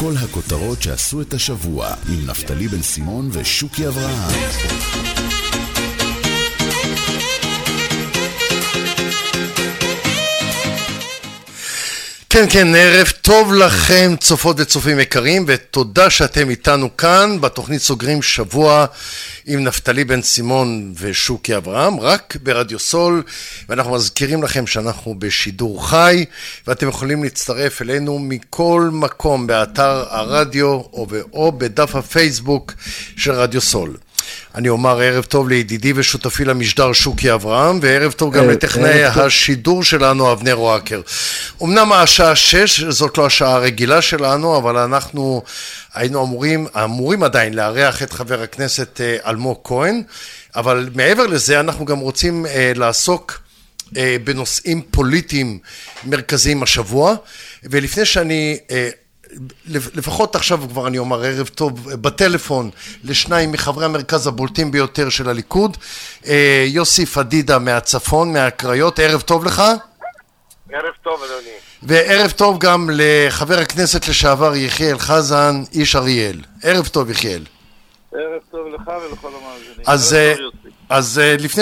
כל הכותרות שעשו את השבוע עם נפתלי בן סימון ושוקי אברהם. כן, ערב טוב לכם צופות וצופים יקרים, ותודה שאתם איתנו כאן בתוכנית סוגרים שבוע עם נפתלי בן סימון ושוקי אברהם, רק ברדיו סול, ואנחנו מזכירים לכם שאנחנו בשידור חי, ואתם יכולים להצטרף אלינו מכל מקום באתר הרדיו או בדף הפייסבוק של רדיו סול. אני אומר ערב טוב לידידי ושותפי למשדר שוקי אברהם, וערב טוב גם לטכנאי השידור שלנו אבנר רואקר. אמנם השעה 6, זאת לא השעה הרגילה שלנו, אבל אנחנו היינו אמורים עדיין לארח את חבר הכנסת אלמוג כהן, אבל מעבר לזה אנחנו גם רוצים לעסוק בנושאים פוליטיים מרכזיים השבוע, ולפני שאני לפחות עכשיו כבר אני אומר ערב טוב בטלפון לשניים מחברי המרכז הבולטים ביותר של הליכוד, יוסי פדידה מהצפון, מהקריות. ערב טוב לך. ערב טוב אדוני. וערב טוב גם לחבר הכנסת לשעבר יחיאל חזן, איש אריאל. ערב טוב יחיאל. ערב טוב לך ולכל המאזינים. אז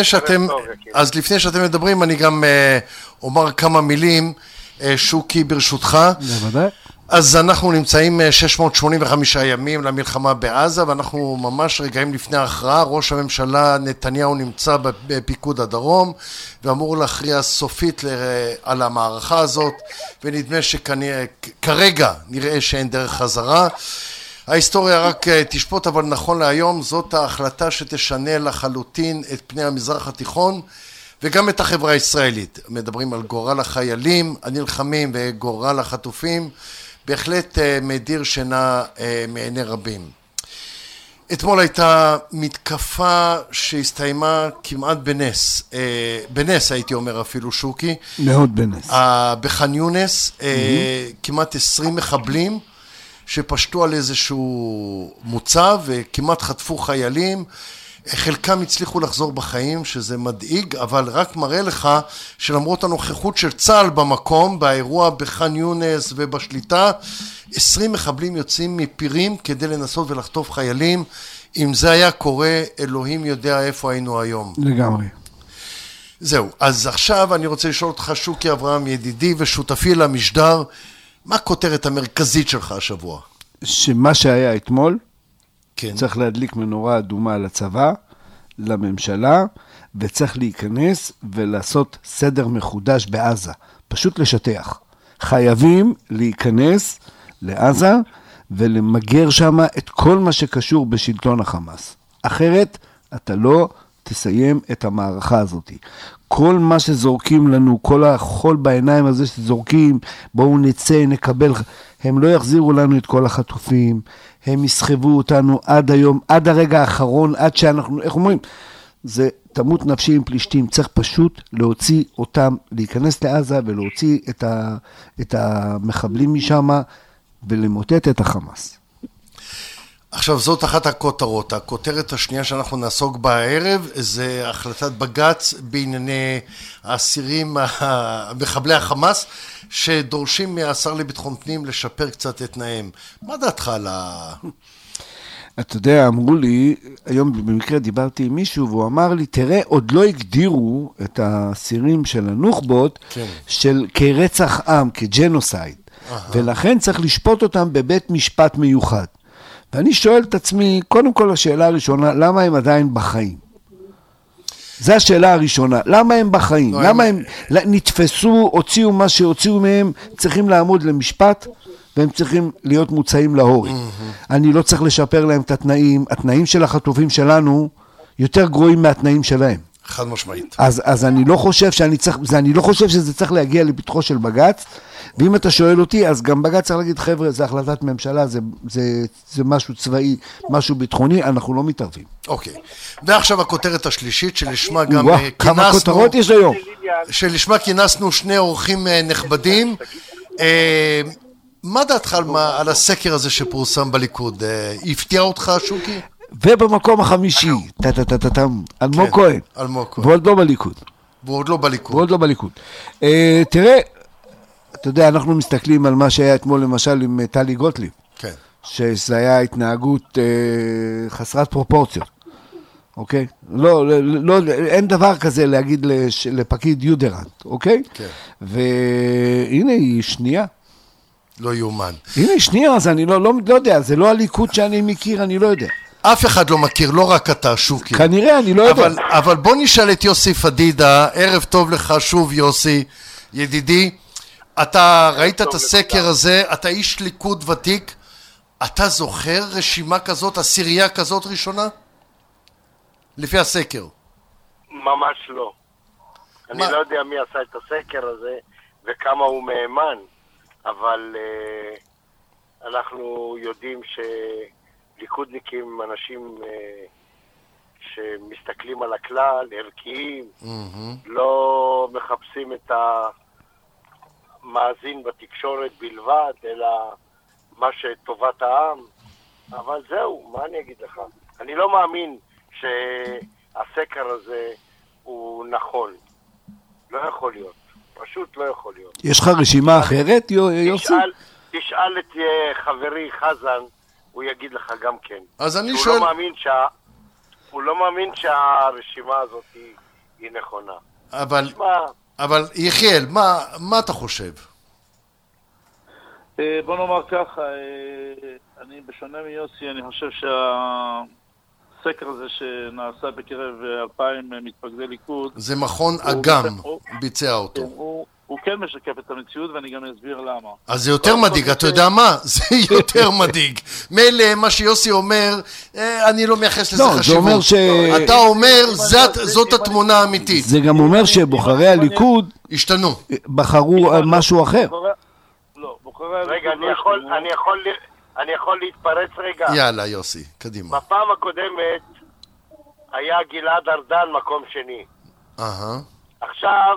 לפני שאתם מדברים אני גם אומר כמה מילים. שוקי ברשותך. בוודאי. אז אנחנו נמצאים 685 ימים למלחמה בעזה, ואנחנו ממש רגעים לפני ההכרעה. ראש הממשלה נתניהו נמצא בפיקוד הדרום, ואמור להכריע סופית על המערכה הזאת, ונדמה שכרגע נראה שאין דרך חזרה. ההיסטוריה רק תשפוט, אבל נכון להיום זאת ההחלטה שתשנה לחלוטין את פני המזרח התיכון, וגם את החברה הישראלית. מדברים על גורל החיילים הנלחמים וגורל החטופים, בהחלט מדיר שינה מעיני רבים. אתמול הייתה מתקפה שהסתיימה כמעט בנס הייתי אומר אפילו שוקי. מאוד בנס. בח'אן יונס, כמעט 20 מחבלים שפשטו על איזשהו מוצב וכמעט חטפו חיילים. חלקם הצליחו לחזור בחיים, שזה מדאיג, אבל רק מראה לך שלמרות הנוכחות של צה"ל במקום, באירוע בח'אן יונס ובשליטה, 20 מחבלים יוצאים מפירים כדי לנסות ולחטוף חיילים. אם זה היה קורה, אלוהים יודע איפה היינו היום. לגמרי. זהו, אז עכשיו אני רוצה לשאול אותך שוקי אברהם, ידידי ושותפי למשדר, מה הכותרת המרכזית שלך השבוע? שמה שהיה אתמול, כן. צריך להדליק מנורה אדומה לצבא, לממשלה, וצריך להיכנס ולעשות סדר מחודש בעזה. פשוט לשטח. חייבים להיכנס לעזה ולמגר שם את כל מה שקשור בשלטון החמאס. אחרת אתה לא תסיים את המערכה הזאת. כל מה שזורקים לנו, כל החול בעיניים הזה שזורקים, בואו נצא, נקבל, הם לא יחזירו לנו את כל החטופים, הם יסחבו אותנו עד היום, עד הרגע האחרון, עד שאנחנו, איך אומרים? זה תמות נפשי עם פלישתים, צריך פשוט להוציא אותם, להיכנס לעזה ולהוציא את המחבלים משם ולמוטט את החמאס. עכשיו זאת אחת הכותרות. הכותרת השנייה שאנחנו נעסוק בה הערב זה החלטת בג"ץ בענייני האסירים, מחבלי החמאס, שדורשים מהשר לביטחון פנים לשפר קצת את תנאיהם. מה דעתך על אתה יודע, אמרו לי, היום במקרה דיברתי עם מישהו, והוא אמר לי, תראה, עוד לא הגדירו את האסירים של הנוח'בות, כן. של כרצח עם, כג'נוסייד, ולכן צריך לשפוט אותם בבית משפט מיוחד. ואני שואל את עצמי, קודם כל השאלה הראשונה, למה הם עדיין בחיים? זו השאלה הראשונה, למה הם בחיים? למה הם נתפסו, הוציאו מה שהוציאו מהם, צריכים לעמוד למשפט, והם צריכים להיות מוצאים להורג. אני לא צריך לשפר להם את התנאים, התנאים של החטופים שלנו יותר גרועים מהתנאים שלהם. חד משמעית. אז אני לא חושב אני לא חושב שזה צריך להגיע לפתחו של בג"ץ, ואם אתה שואל אותי, אז גם בג"ץ צריך להגיד, חבר'ה, זה החלטת ממשלה, זה משהו צבאי, משהו ביטחוני, אנחנו לא מתערבים. אוקיי. ועכשיו הכותרת השלישית, שלשמה גם כמה כותרות יש היום? שלשמה כינסנו שני אורחים נכבדים. מה דעתך על הסקר הזה שפורסם בליכוד? הפתיע אותך, שוקי? ובמקום החמישי, אלמוג כהן. אלמוג כהן. ועוד לא בליכוד. ועוד לא בליכוד. תראה, אתה יודע, אנחנו מסתכלים על מה שהיה אתמול למשל עם טלי גוטליב. כן. שזה היה התנהגות חסרת פרופורציות. אוקיי? לא, אין דבר כזה להגיד לפקיד יודרנט, אוקיי? כן. והנה היא שנייה. לא יומן. הנה היא שנייה, אז אני לא יודע, זה לא הליכוד שאני מכיר, אני לא יודע. אף אחד לא מכיר, לא רק אתה, שוקי. כנראה, אני לא יודע. אבל בוא נשאל את יוסי פדידה, ערב טוב לך שוב יוסי, ידידי, אתה ראית את הסקר הזה, אתה איש ליכוד ותיק, אתה זוכר רשימה כזאת, עשירייה כזאת ראשונה? לפי הסקר. ממש לא. אני לא יודע מי עשה את הסקר הזה וכמה הוא מהימן, אבל אנחנו יודעים שליכודניקים הם אנשים שמסתכלים על הכלל, ערכיים, לא מחפשים את המאזין בתקשורת בלבד, אלא מה שטובת העם. אבל זהו, מה אני אגיד לך? אני לא מאמין שהסקר הזה הוא נכון. לא יכול להיות. פשוט לא יכול להיות. יש לך רשימה אחרת, יוסי? תשאל את חברי חזן, הוא יגיד לך גם כן. אז אני שואל... הוא לא מאמין שהרשימה הזאת היא נכונה. אבל יחיאל, מה אתה חושב? בוא נאמר ככה, אני בשונה מיוסי, אני חושב הסקר הזה שנעשה בקרב 2,000 מתפקדי ליכוד, זה מכון אגם ביצע אותו. הוא כן משקף את המציאות, ואני גם אסביר למה. אז זה יותר מדאיג, אתה יודע מה? זה יותר מדאיג. מילא מה שיוסי אומר, אני לא מייחס לזה חשיבות. אתה אומר, זאת התמונה האמיתית. זה גם אומר שבוחרי הליכוד השתנו. בחרו משהו אחר. רגע, אני יכול להתפרץ רגע? יאללה, יוסי, קדימה. בפעם הקודמת היה גלעד ארדן מקום שני. עכשיו,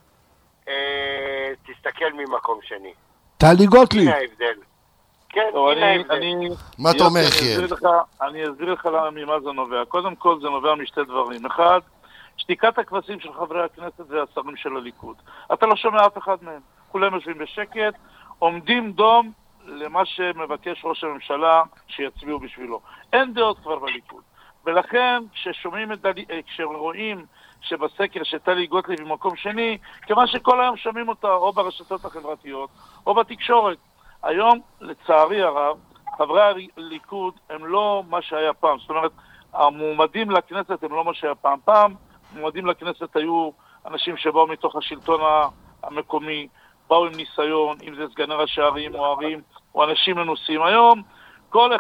תסתכל ממקום שני. טלי גוטליב. הנה ההבדל. כן, הנה ההבדל. מה אתה אומר, יחיאל? אני אסביר לך ממה זה נובע. קודם כל זה נובע משתי דברים. אחד, שתיקת הכבשים של חברי הכנסת והשרים של הליכוד. אתה לא שומע אף אחד מהם. כולם יושבים בשקט, עומדים דום למה שמבקש ראש הממשלה שיצביעו בשבילו. אין דעות כבר בליכוד. ולכן כשרואים שבסקר שטלי גוטליב במקום שני, כמה שכל היום שומעים אותה או ברשתות החברתיות או בתקשורת. היום, לצערי הרב, חברי הליכוד הם לא מה שהיה פעם. זאת אומרת, המועמדים לכנסת הם לא מה שהיה פעם. פעם, המועמדים לכנסת היו אנשים שבאו מתוך השלטון המקומי, באו עם ניסיון, אם זה סגני ראשי ערים או ערים, או אנשים מנוסים. היום, כל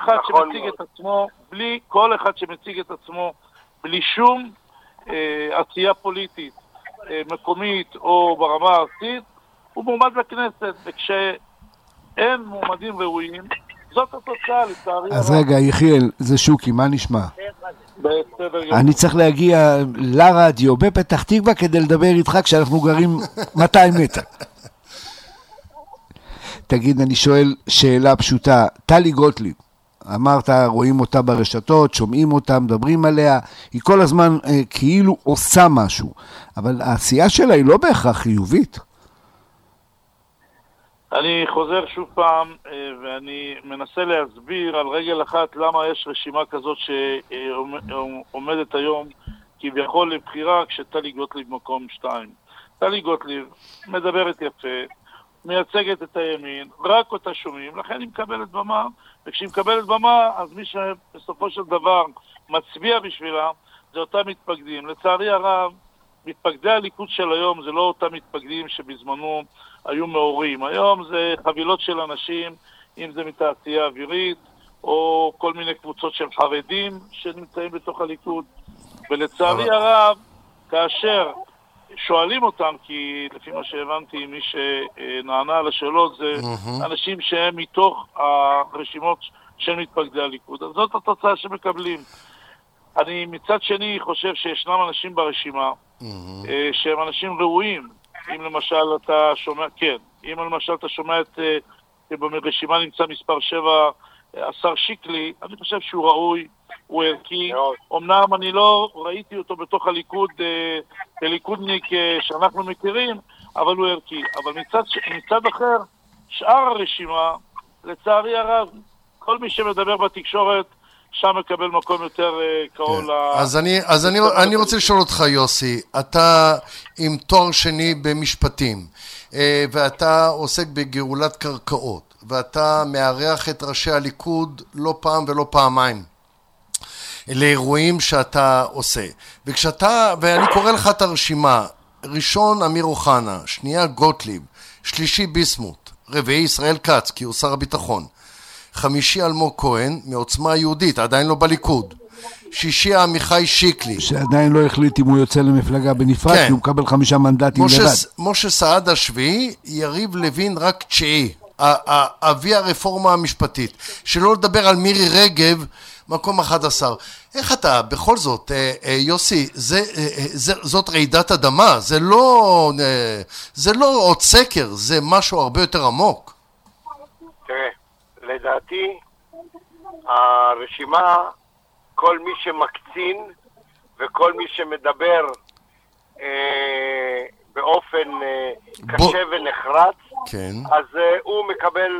אחד שמציג את עצמו בלי שום עשייה פוליטית מקומית או ברמה הארצית, הוא מועמד לכנסת, וכשאין מועמדים ראויים, זאת התוצאה, לצערי. אז רגע, יחיאל, זה שוקי, מה נשמע? אני צריך להגיע לרדיו בפתח תקווה כדי לדבר איתך כשאנחנו גרים 200 מטר. תגיד, אני שואל שאלה פשוטה, טלי גוטליב, אמרת, רואים אותה ברשתות, שומעים אותה, מדברים עליה, היא כל הזמן כאילו עושה משהו, אבל העשייה שלה היא לא בהכרח חיובית. אני חוזר שוב פעם, ואני מנסה להסביר על רגל אחת למה יש רשימה כזאת שעומדת היום כביכול לבחירה כשטלי גוטליב מקום 2. טלי גוטליב מדברת יפה, מייצגת את הימין, רק אותה שומעים, לכן היא מקבלת במה, וכשהיא מקבלת במה, אז מי שבסופו של דבר מצביע בשבילה, זה אותם מתפקדים. לצערי הרב, מתפקדי הליכוד של היום זה לא אותם מתפקדים שבזמנו היו מאורים. היום זה חבילות של אנשים, אם זה מתעשייה אווירית, או כל מיני קבוצות של חרדים שנמצאים בתוך הליכוד. ולצערי הרב, כאשר שואלים אותם, כי לפי מה שהבנתי, מי שנענה על השאלות זה אנשים שהם מתוך הרשימות של מתפקדי הליכוד. אז זאת התוצאה שמקבלים. אני מצד שני חושב שישנם אנשים ברשימה שהם אנשים ראויים. אם למשל אתה שומע, כן, אם למשל אתה שומע את, ברשימה נמצא מספר 7, השר שיקלי, אני חושב שהוא ראוי, הוא ערכי. אמנם אני לא ראיתי אותו בתוך הליכוד, כליכודניק שאנחנו מכירים, אבל הוא ערכי. אבל מצד אחר, שאר הרשימה, לצערי הרב, כל מי שמדבר בתקשורת, שם מקבל מקום יותר קרוב ל... אז אני רוצה לשאול אותך, יוסי, אתה עם תואר שני במשפטים, ואתה עוסק בגאולת קרקעות, ואתה מארח את ראשי הליכוד לא פעם ולא פעמיים לאירועים שאתה עושה. ואני קורא לך את הרשימה, ראשון אמיר אוחנה, שנייה גוטליב, שלישי ביסמוט, רביעי ישראל כץ, כי הוא שר הביטחון, חמישי אלמוג כהן, מעוצמה יהודית, עדיין לא בליכוד, שישי עמיחי שיקלי, שעדיין לא החליט אם הוא יוצא למפלגה בנפרד, כי הוא מקבל 5 מנדטים לבד. משה סעדה שביעי, יריב לוין רק 9, אבי הרפורמה המשפטית, שלא לדבר על מירי רגב, מקום 11. איך אתה, בכל זאת, יוסי, זאת רעידת אדמה, זה לא עוד סקר, זה משהו הרבה יותר עמוק. תראה, לדעתי, הרשימה, כל מי שמקצין וכל מי שמדבר באופן קשה ונחרץ, כן. אז הוא מקבל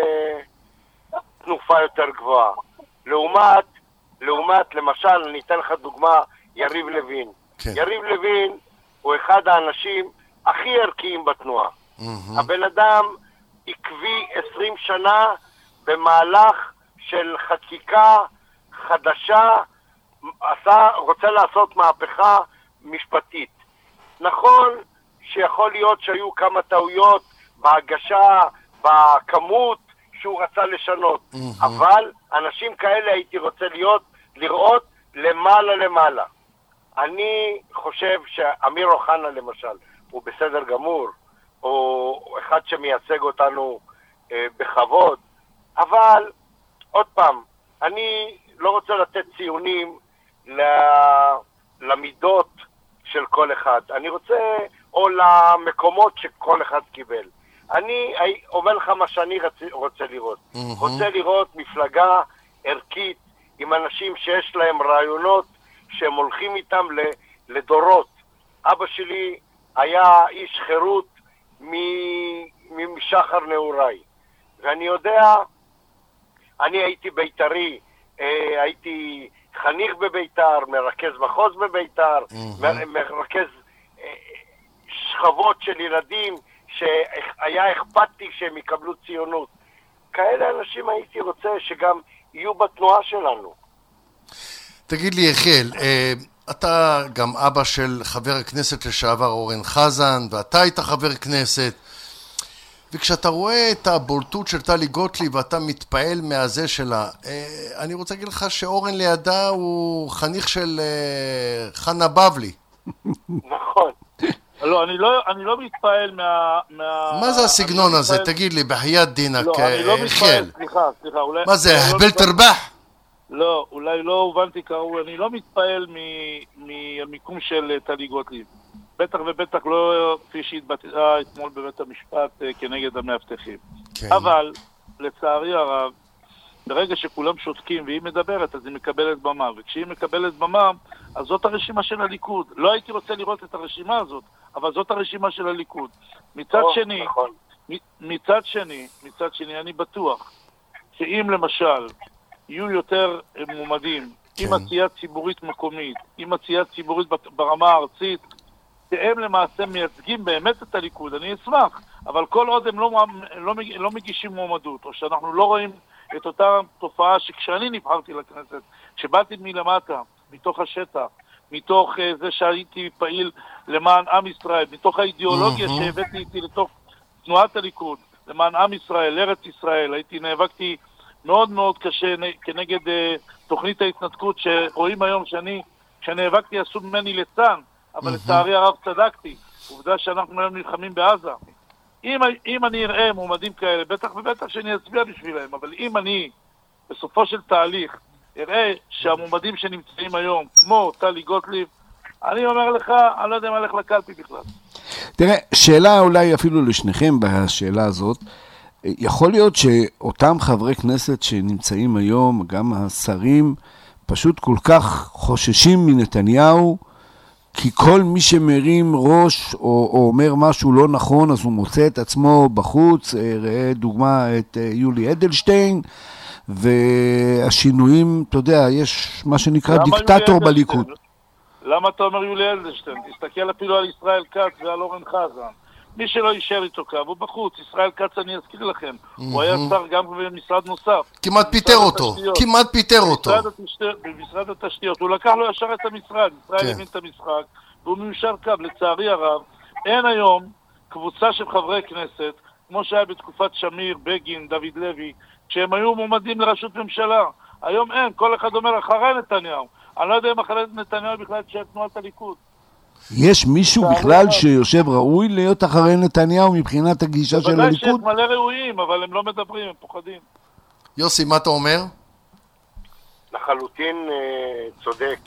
תנופה יותר גבוהה. לעומת, למשל, אני אתן לך דוגמה, יריב לוין. כן. יריב לוין הוא אחד האנשים הכי ערכיים בתנועה. הבן אדם עקבי 20 שנה במהלך של חקיקה חדשה, רוצה לעשות מהפכה משפטית. נכון שיכול להיות שהיו כמה טעויות בהגשה, בכמות שהוא רצה לשנות, אבל אנשים כאלה הייתי רוצה לראות למעלה. אני חושב שאמיר אוחנה למשל הוא בסדר גמור, או אחד שמייצג אותנו בכבוד, אבל עוד פעם, אני לא רוצה לתת ציונים למידות של כל אחד, אני רוצה, או למקומות שכל אחד קיבל. אני אומר לך מה שאני רוצה לראות. רוצה לראות מפלגה ערכית עם אנשים שיש להם רעיונות שהם הולכים איתם לדורות. אבא שלי היה איש חירות משחר נעוריי. ואני יודע, אני הייתי בית"רי, הייתי חניך בבית"ר, מרכז מחוז בבית"ר, מרכז שכבות של ילדים שהיה אכפתי שהם יקבלו ציונות. כאלה אנשים הייתי רוצה שגם יהיו בתנועה שלנו. תגיד לי, יחיאל, אתה גם אבא של חבר הכנסת לשעבר אורן חזן, ואתה היית חבר כנסת, וכשאתה רואה את הבולטות של טלי גוטליב ואתה מתפעל מהזה שלה, אני רוצה להגיד לך שאורן לידה הוא חניך של חנה בבלי. נכון. לא, אני לא מתפעל מה זה הסגנון הזה? תגיד לי, בחיית דינק, לא, אני לא מתפעל, סליחה. מה זה, הבל תרבח? לא, אולי לא הובנתי קראו, אני לא מתפעל מהמיקום של טלי גוטליב. בטח ובטח לא כפי שהתבטאה אתמול בבית המשפט כנגד המאבטחים. כן. אבל, לצערי הרב, ברגע שכולם שותקים והיא מדברת, אז היא מקבלת במה. וכשהיא מקבלת במה, אז זאת הרשימה של הליכוד. לא הייתי רוצה לראות את הרשימה הזאת, אבל זאת הרשימה של הליכוד. מצד שני, אני בטוח שאם למשל יהיו יותר מועמדים, עם עשייה ציבורית מקומית, עם עשייה ציבורית ברמה הארצית, שהם למעשה מייצגים באמת את הליכוד, אני אשמח, אבל כל עוד הם לא מגישים מועמדות, או שאנחנו לא רואים את אותה תופעה שכשאני נבחרתי לכנסת, שבאתי מלמטה, מתוך השטח, מתוך זה שהייתי פעיל למען עם ישראל, מתוך האידיאולוגיה שהבאתי איתי לתוך תנועת הליכוד, למען עם ישראל, ארץ ישראל, נאבקתי מאוד מאוד קשה כנגד תוכנית ההתנתקות, שרואים היום כשנאבקתי עשו ממני ליצן, אבל לצערי הרב צדקתי, עובדה שאנחנו היום נלחמים בעזה. אם אני אראה מועמדים כאלה, בטח ובטח שאני אצביע בשבילם, אבל אם אני בסופו של תהליך אראה שהמועמדים שנמצאים היום, כמו טלי גוטליב, אני אומר לך, אני לא יודע מה הולך לקלפי בכלל. תראה, שאלה אולי אפילו לשניכם בשאלה הזאת, יכול להיות שאותם חברי כנסת שנמצאים היום, גם השרים, פשוט כל כך חוששים מנתניהו, כי כל מי שמרים ראש או אומר משהו לא נכון, אז הוא מוצא את עצמו בחוץ, ראה דוגמה את יולי אדלשטיין, והשינויים, אתה יודע, יש מה שנקרא דיקטטור בליכוד. למה אתה אומר יולי אדלשטיין? תסתכל אפילו על ישראל כץ ועל אורן חזן. מי שלא יישאר איתו קו, הוא בחוץ. ישראל כץ, אני אזכיר לכם, הוא היה שר גם במשרד נוסף. כמעט פיטר אותו. במשרד התשתיות. הוא לקח לו ישר את המשרד. ישראל הבין את המשחק, והוא מיושר קו. לצערי הרב, אין היום קבוצה של חברי כנסת, כמו שהיה בתקופת שמיר, בגין, דוד לוי, כשהם היו מועמדים לראשות ממשלה. היום אין, כל אחד אומר אחרי נתניהו. אני לא יודע אם אחרי נתניהו בכלל תשאר תנועת הליכוד. יש מישהו בכלל שיושב ראוי להיות אחרי נתניהו מבחינת הגישה של הליכוד? בוודאי שיש מלא ראויים, אבל הם לא מדברים, הם פוחדים. יוסי, מה אתה אומר? לחלוטין צודק.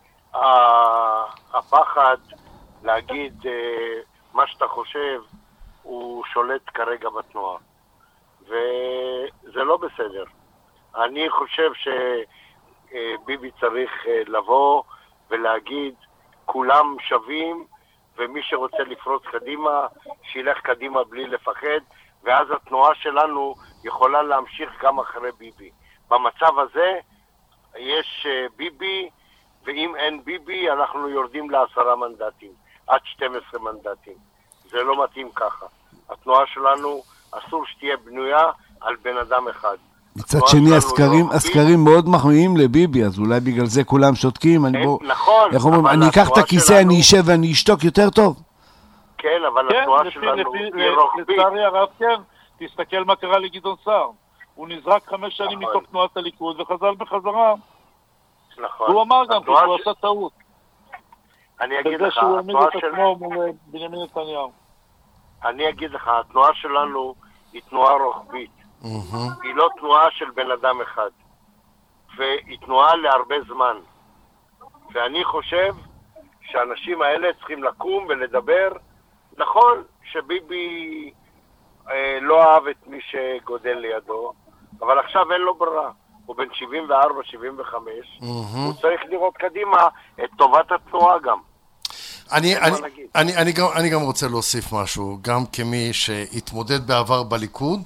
הפחד להגיד מה שאתה חושב הוא שולט כרגע בתנועה. וזה לא בסדר. אני חושב שביבי צריך לבוא ולהגיד כולם שווים, ומי שרוצה לפרוץ קדימה, שילך קדימה בלי לפחד, ואז התנועה שלנו יכולה להמשיך גם אחרי ביבי. במצב הזה יש ביבי, ואם אין ביבי אנחנו יורדים ל10 מנדטים, עד 12 מנדטים. זה לא מתאים ככה. התנועה שלנו אסור שתהיה בנויה על בן אדם אחד. מצד שני, הסקרים מאוד מחמיאים לביבי, אז אולי בגלל זה כולם שותקים. נכון. אני אקח את הכיסא, אני אשב ואני אשתוק יותר טוב. כן, אבל התנועה שלנו היא רוחבית. לצערי הרב, כן. תסתכל מה קרה לגדעון סער. הוא נזרק 5 שנים מתוך תנועת הליכוד וחזר בחזרה. נכון. הוא אמר גם שהוא עשה טעות. אני אגיד לך, אני אגיד לך, התנועה שלנו היא תנועה רוחבית. היא לא תנועה של בן אדם אחד, והיא תנועה להרבה זמן. ואני חושב שהאנשים האלה צריכים לקום ולדבר. נכון שביבי לא אהב את מי שגודל לידו, אבל עכשיו אין לו ברירה. הוא בן 74, 75, הוא צריך לראות קדימה את טובת התנועה גם. אני גם רוצה להוסיף משהו, גם כמי שהתמודד בעבר בליכוד,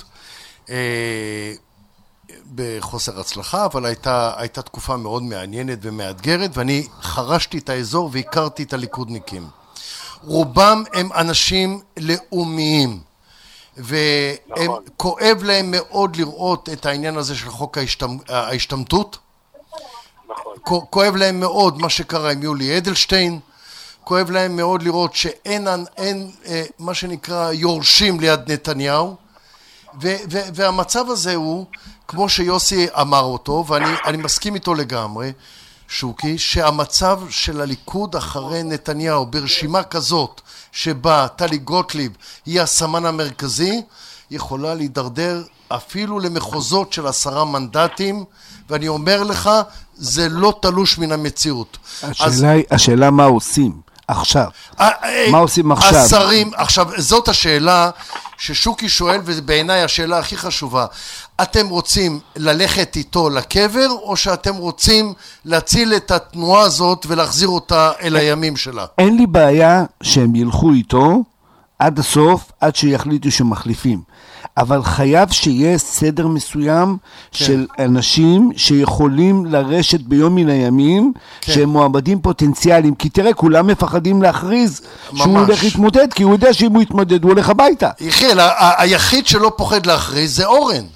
בחוסר הצלחה, אבל הייתה תקופה מאוד מעניינת ומאתגרת, ואני חרשתי את האזור והכרתי את הליכודניקים. רובם הם אנשים לאומיים, והם כואב להם מאוד לראות את העניין הזה של חוק ההשתמטות. כואב להם מאוד מה שקרה עם יולי אדלשטיין, כואב להם מאוד לראות שאין מה שנקרא יורשים ליד נתניהו, והמצב הזה הוא, כמו שיוסי אמר אותו, ואני מסכים איתו לגמרי, שוקי, שהמצב של הליכוד אחרי נתניהו ברשימה כזאת שבה טלי גוטליב היא הסמן המרכזי, יכולה להידרדר אפילו למחוזות של 10 מנדטים, ואני אומר לך, זה לא תלוש מן המציאות. השאלה מה עושים עכשיו? מה עושים עכשיו? השרים, עכשיו, זאת השאלה ששוקי שואל, ובעיניי השאלה הכי חשובה. אתם רוצים ללכת איתו לקבר, או שאתם רוצים להציל את התנועה הזאת ולהחזיר אותה אל הימים שלה? אין לי בעיה שהם ילכו איתו עד הסוף, עד שיחליטו שמחליפים. אבל חייב שיהיה סדר מסוים של אנשים שיכולים לרשת ביום מן הימים, שהם מועמדים פוטנציאליים. כי תראה, כולם מפחדים להכריז שהוא הולך להתמודד, כי הוא יודע שאם הוא יתמודד, הוא הולך הביתה. יחיל, היחיד שלא פוחד להכריז זה אורן.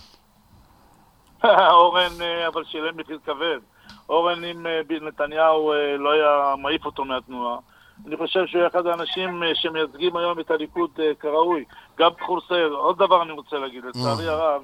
אורן, אבל שילם מחיר כבד. אורן, אם נתניהו לא היה מעיף אותו מהתנועה, אני חושב שהוא אחד האנשים שמייצגים היום את הליכוד כראוי. גם בחור סייר. עוד דבר אני רוצה להגיד, לצערי הרב,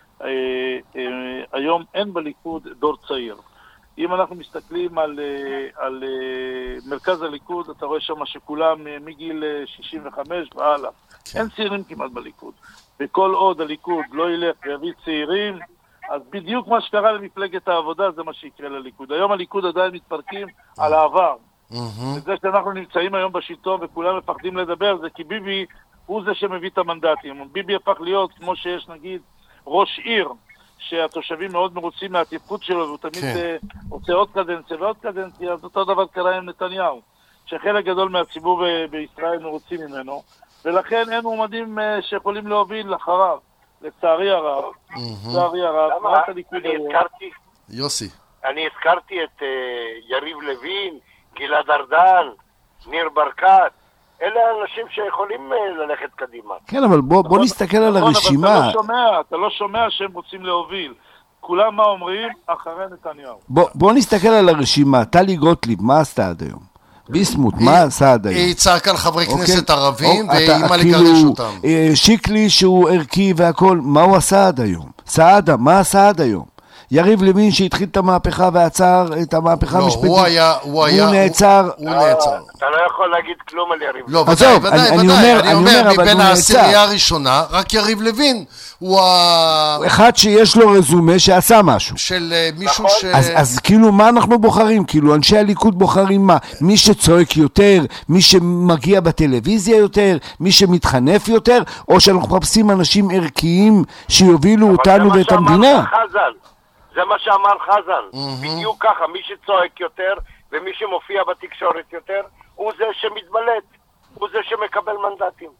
היום אין בליכוד דור צעיר. אם אנחנו מסתכלים על מרכז הליכוד, אתה רואה שם שכולם מגיל 65 והלאה. אין צעירים כמעט בליכוד. וכל עוד הליכוד לא ילך ויביא צעירים, אז בדיוק מה שקרה למפלגת העבודה זה מה שיקרה לליכוד. היום הליכוד עדיין מתפרקים על העבר. וזה שאנחנו נמצאים היום בשלטון וכולם מפחדים לדבר, זה כי ביבי הוא זה שמביא את המנדטים. ביבי הפך להיות כמו שיש נגיד ראש עיר, שהתושבים מאוד מרוצים מהתפקוד שלו, והוא תמיד עושה עוד קדנציה ועוד קדנציה, אז אותו דבר קרה עם נתניהו, שחלק גדול מהציבור בישראל מרוצים ממנו, ולכן אין מועמדים שיכולים להוביל אחריו. לצערי הרב, תנועת הליכוד היום... יוסי. אני הזכרתי את יריב לוין, גלעד ארדן, ניר ברקת, אלה האנשים שיכולים ללכת קדימה. כן, אבל בוא נסתכל על הרשימה. אבל אתה לא שומע שהם רוצים להוביל. כולם מה אומרים? אחרי נתניהו. בוא נסתכל על הרשימה. טלי גוטליב, מה עשתה עד היום? ביסמוט, מה עשה עד היום? היא צעקה על חברי כנסת ערבים, ואימה לגרש אותם. שיקלי שהוא ערכי והכל, מה הוא עשה עד היום? סעדה, מה עשה עד היום? יריב לוין שהתחיל את המהפכה ועצר את המהפכה המשפטית. לא, הוא נעצר. אתה לא יכול להגיד כלום על יריב. לא, ודאי. אני אומר, מבין העשירייה הראשונה, רק יריב לוין הוא אחד שיש לו רזומה שעשה משהו. של מישהו ש... אז כאילו מה אנחנו בוחרים? כאילו אנשי הליכוד בוחרים מה? מי שצועק יותר, מי שמגיע בטלוויזיה יותר, מי שמתחנף יותר, או שאנחנו מחפשים אנשים ערכיים שיובילו אותנו ואת המדינה? זה מה שאמר חזן, בדיוק ככה, מי שצועק יותר ומי שמופיע בתקשורת יותר, הוא זה שמתבלט, הוא זה שמקבל מנדטים.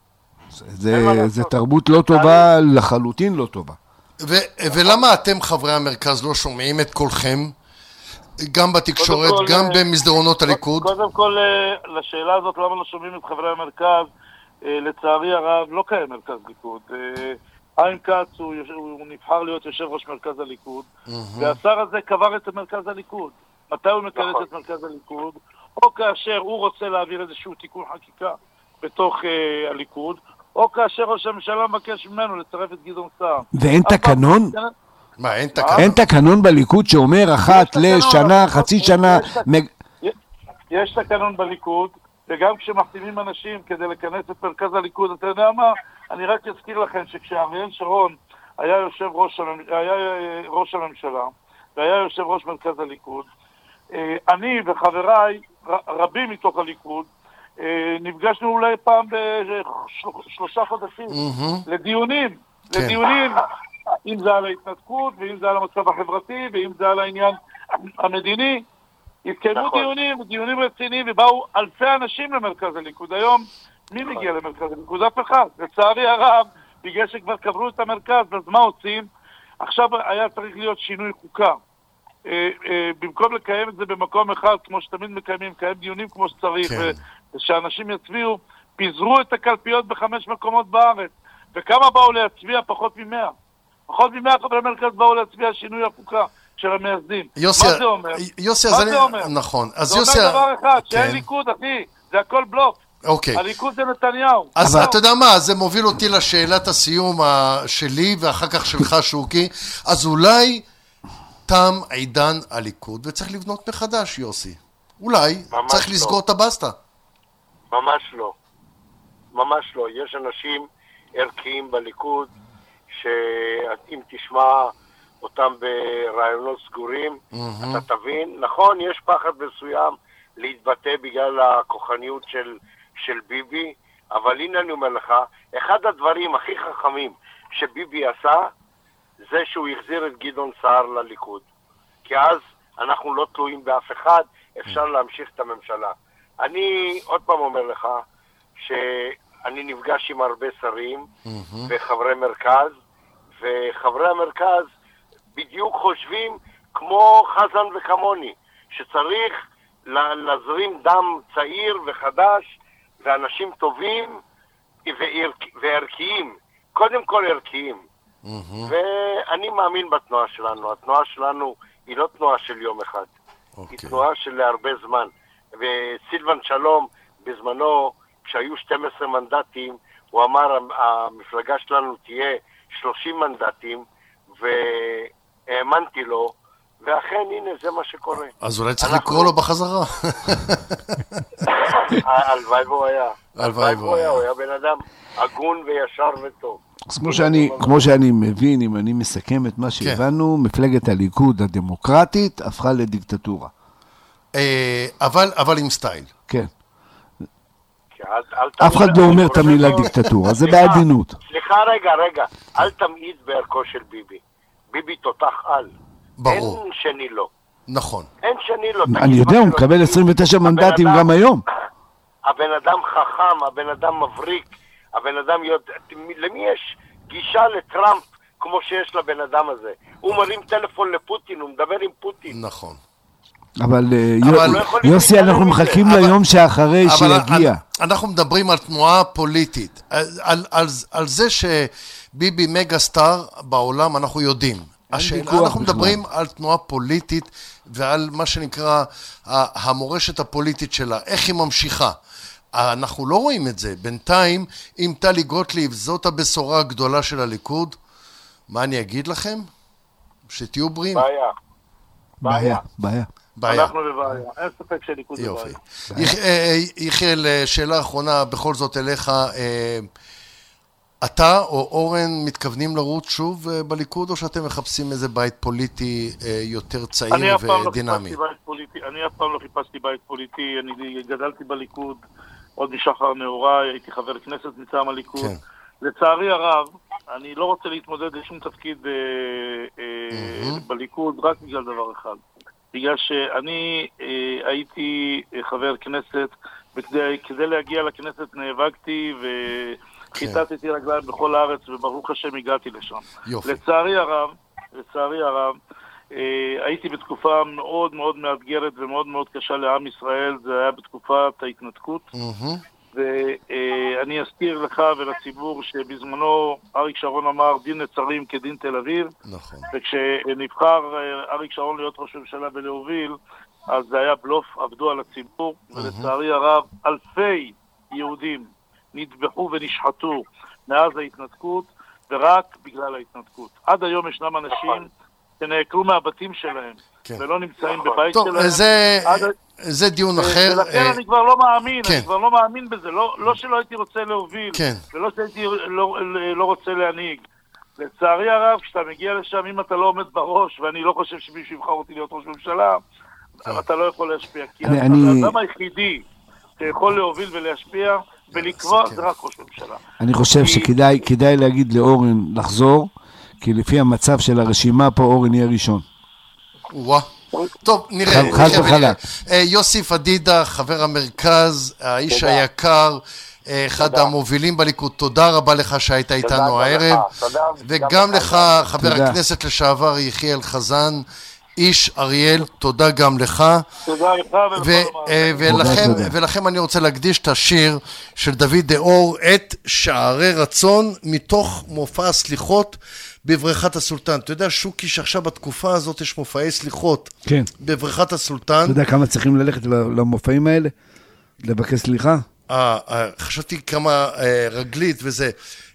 זה תרבות לא טובה, לחלוטין לא טובה. ולמה אתם חברי המרכז לא שומעים את קולכם, גם בתקשורת, גם במסדרונות הליכוד? קודם כל, לשאלה הזאת למה לא שומעים את חברי המרכז, לצערי הרב לא קיים מרכז ליכוד. חיים כץ הוא נבחר להיות יושב ראש מרכז הליכוד, והשר הזה קבר את מרכז הליכוד. מתי הוא מכנס את מרכז הליכוד? או כאשר הוא רוצה להעביר איזשהו תיקון חקיקה בתוך הליכוד, או כאשר ראש הממשלה מבקש ממנו לצרף את גדעון סער. ואין תקנון? מה, אין תקנון? אין תקנון בליכוד שאומר אחת לשנה, חצי שנה? יש תקנון בליכוד, וגם כשמחתימים אנשים כדי לכנס את מרכז הליכוד, אתה יודע מה? אני רק אזכיר לכם שכשאריאל שרון היה ראש הממשלה והיה יושב ראש מרכז הליכוד, אני וחבריי רבים מתוך הליכוד נפגשנו אולי פעם ב3 חודשים לדיונים, אם זה על ההתנתקות ואם זה על המצב החברתי ואם זה על העניין המדיני. התקיימו דיונים רציניים ובאו אלפי אנשים למרכז הליכוד. היום מי מגיע למרכז הליכוד? אף אחד. לצערי הרב, בגלל שכבר קברו את המרכז, אז מה עושים? עכשיו היה צריך להיות שינוי חוקה. במקום לקיים את זה במקום אחד, כמו שתמיד מקיים דיונים כמו שצריך, ושאנשים יצביעו, פיזרו את הקלפיות ב5 מקומות בארץ. וכמה באו להצביע? פחות מ100 חברי מרכז באו להצביע שינוי החוקה של המייסדים. מה זה אומר? נכון. זה אומר דבר אחד, שאין ליכוד, אחי. זה הכל בלוף. הליכוד זה נתניהו. אז אתה יודע מה, זה מוביל אותי לשאלת הסיום שלי ואחר כך שלך שוקי. אז אולי תם עידן הליכוד וצריך לבנות מחדש, יוסי. אולי צריך לסגור את הבסטה. ממש לא. יש אנשים ערכיים בליכוד שאם תשמע אותם ברעיונות סגורים, אתה תבין. נכון, יש פחד מסוים להתבטא בגלל הכוחניות של ביבי, אבל הנה אני אומר לך, אחד הדברים הכי חכמים שביבי עשה, זה שהוא החזיר את גדעון סער לליכוד. כי אז אנחנו לא תלויים באף אחד, אפשר להמשיך את הממשלה. אני עוד פעם אומר לך, שאני נפגש עם הרבה שרים וחברי מרכז, וחברי המרכז בדיוק חושבים כמו חזן וכמוני, שצריך להזרים דם צעיר וחדש, ואנשים טובים וערכיים, קודם כל ערכיים. ואני מאמין בתנועה שלנו. התנועה שלנו היא לא תנועה של יום אחד, היא תנועה של הרבה זמן. וסילבן שלום בזמנו, כשהיו 12 מנדטים, הוא אמר המפלגה שלנו תהיה 30 מנדטים, והאמנתי לו, ואכן הנה זה מה שקורה. אז אולי צריך לקרוא לו בחזרה. הלוואי והוא היה. הוא היה בן אדם הגון וישר וטוב. כמו שאני מבין, אם אני מסכם את מה שהבנו, מפלגת הליכוד הדמוקרטית הפכה לדיקטטורה. אבל עם סטייל. כן. אף אחד לא אומר את המילה דיקטטורה, זה בעדינות. סליחה רגע, אל תמעיט בערכו של ביבי. ביבי תותח על. ברור. אין שני לו. נכון. אין שני לו. אני יודע, הוא מקבל 29 מנדטים גם היום. הבן אדם חכם, הבן אדם מבריק, הבן אדם יודע, למי יש גישה לטראמפ כמו שיש לבן אדם הזה. הוא מרים טלפון לפוטין, הוא מדבר עם פוטין. נכון. אבל יוסי, אנחנו מחכים ליום שאחרי שיגיע. אנחנו מדברים על תנועה פוליטית, על זה שביבי מגה סטאר בעולם, אנחנו יודעים. אנחנו מדברים על תנועה פוליטית ועל מה שנקרא המורשת הפוליטית שלה, איך היא ממשיכה. אנחנו לא רואים את זה. בינתיים, אם טלי גוטליב זאת הבשורה הגדולה של הליכוד, מה אני אגיד לכם? שתהיו בריאים. בעיה. אנחנו בבעיה, אין ספק שליכוד בבעיה. יחיאל, שאלה אחרונה בכל זאת אליך, אתה או אורן מתכוונים לרוץ שוב בליכוד, או שאתם מחפשים איזה בית פוליטי יותר צעיר ודינמי? אני אף פעם לא חיפשתי בית פוליטי, אני גדלתי בליכוד עוד משחר נעוריי, הייתי חבר כנסת מטעם הליכוד. לצערי הרב, אני לא רוצה להתמודד לשום תפקיד בליכוד, רק בגלל דבר אחד. בגלל שאני הייתי חבר כנסת, וכדי להגיע לכנסת נאבקתי וחיטטתי רגליים בכל הארץ, וברוך השם הגעתי לשם. לצערי הרב, הייתי בתקופה מאוד מאוד מאתגרת ומאוד מאוד קשה לעם ישראל, זה היה בתקופת ההתנתקות, ואני אזכיר לך ולציבור שבזמנו אריק שרון אמר דין נצרים כדין תל אביב, וכשנבחר אריק שרון להיות ראש ממשלה ולהוביל, אז זה היה בלוף, עבדו על הציבור, ולצערי הרב אלפי יהודים נטבחו ונשחטו מאז ההתנתקות, ורק בגלל ההתנתקות. עד היום ישנם אנשים שנעקרו מהבתים שלהם, ולא נמצאים בבית שלהם. זה דיון אחר. ולכן אני כבר לא מאמין, אני כבר לא מאמין בזה. לא שלא הייתי רוצה להוביל, ולא שהייתי לא רוצה להנהיג. לצערי הרב, כשאתה מגיע לשם, אם אתה לא עומד בראש, ואני לא חושב שמישהו יבחר אותי להיות ראש ממשלה, אתה לא יכול להשפיע. כי האדם היחידי שיכול להוביל ולהשפיע ולקבוע, זה רק ראש ממשלה. אני חושב שכדאי להגיד לאורן לחזור, כי לפי המצב של הרשימה פה, אורן יהיה ראשון. טוב, נראה. חד וחלק. יוסי פדידה, חבר המרכז, האיש היקר, אחד המובילים בליכוד, תודה רבה לך שהיית איתנו הערב, וגם לך, חבר הכנסת לשעבר יחיאל חזן, איש אריאל, תודה גם לך. תודה לך ולכם אני רוצה להקדיש את השיר של דוד דאור, את שערי רצון, מתוך מופע הסליחות בבריכת הסולטן. אתה יודע, שוקי, שעכשיו בתקופה הזאת יש מופעי סליחות. כן. בבריכת הסולטן. אתה יודע כמה צריכים ללכת למופעים האלה? לבקש סליחה? חשבתי כמה רגלית וזה.